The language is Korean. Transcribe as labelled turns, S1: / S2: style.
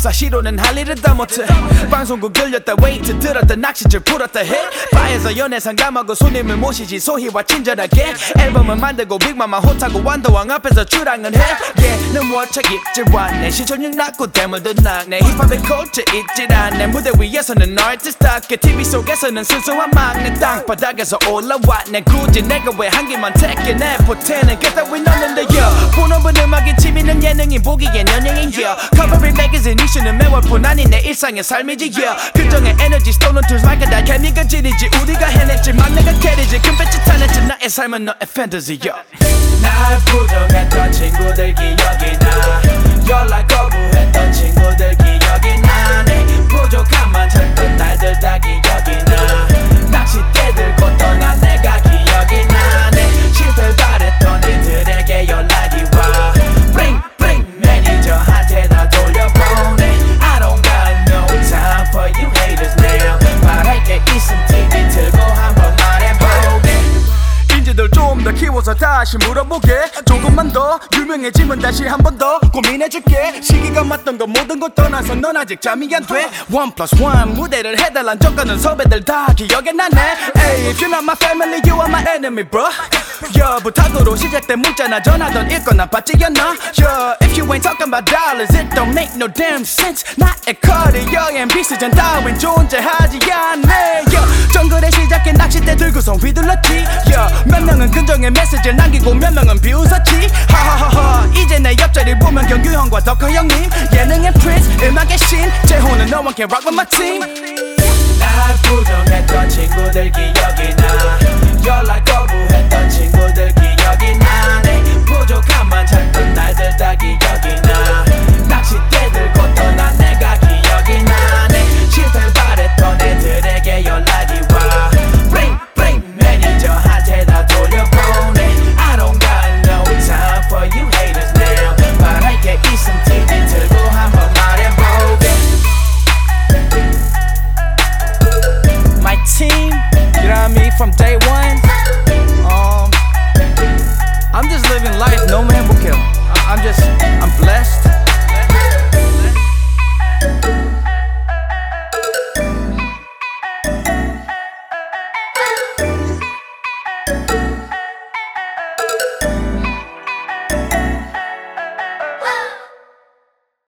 S1: 24시로는 할 일을 다 못해. 방송국 들렸다 웨이트 들었다 낚시줄 풀었다 해. 바에서 연애 상담하고 손님을 모시지 소희와 친절하게. 앨범을 만들고 빅마마 호타고 완도왕 앞에서 출항을 해. 얘는 월척 입질 왔네. 시청률 낮고 대물도 낙네. 힙합의 코트 있질 않네. 무대 위에서는 아티스트답게 TV 속에서는 순수한 막내. 땅바닥에서 올라왔네. 굳이 내가 왜 한 개만 택해. 내 포텐은 그따윈 없는데 본업은 음악이 취미는 예능이 보기엔 연예인 커버링 매거진 이슈는 매월뿐 아닌 내 일상의 삶이지 긍정의 에너지 스토는 툴스 말까 다 케미가 지리지. 우리가 해냈지 막내가 캐리지. 금배치 타냈지 나의 삶은 너의 판타지 날 부정했던 친구들 기억이 나. 연락 거부했던 친구들 기억이 나. 내 부족함만 찾던 날들 다 기억이 나. 낚싯대 들고 떠난 내가 기억이 나. 내 실패를 바랬던 이들에게 연락이 와. Bring bring 매니저한테 다 돌려보내. I don't got no time for you haters now. 말할 게 있음 TV 틀고 한번 말해보게. 인지들 좀 더 키워서 다시 물어보게. 조금만 더 유명해지면 다시 한 번 더 고민해줄게. 시기가 맞던 거 모든 걸 떠나서 넌 아직 잠이 안 돼. 1+1 무대를 해달란 적가는 섭외들 다 기억에 나네. Hey, if you're not my family, you are my enemy, bro. 부탁으로 시작된 문자나 전화던 읽거나 받지 않나. If you ain't talking about dollars, it don't make no damn sense. 나의 커리어엔 비슷한 따윈 존재하지 않네. 정글에 시작해 낚싯대 들고서 휘둘렀지. 몇 명은 긍정의 메시지를 남기고 몇 명은 비웃었지. 하하하하 이제 내 옆자리 보면 경규형과 덕후 형님. 예능의 프린스 음악의 신 재호는 no one can rock with my team. 날 부정했던 친구들 기억이 나. 연락 거부했던 친구들